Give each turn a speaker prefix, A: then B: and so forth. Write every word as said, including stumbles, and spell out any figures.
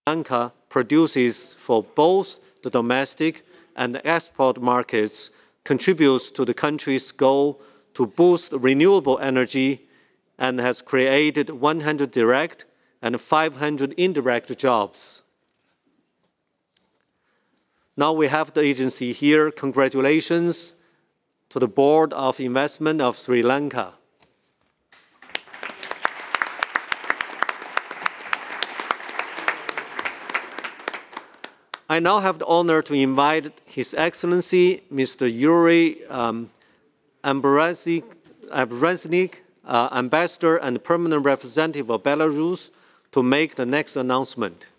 A: Lanka produces for both the domestic and the export markets contributes to the country's goal to boost renewable energy and has created one hundred direct and five hundred indirect jobs. Now we have the agency here. Congratulations to the Board of Investment of Sri Lanka. I now have the honor to invite His Excellency Mister Yuri um, Ambraznik, uh, Ambassador and Permanent Representative of Belarus, to make the next announcement.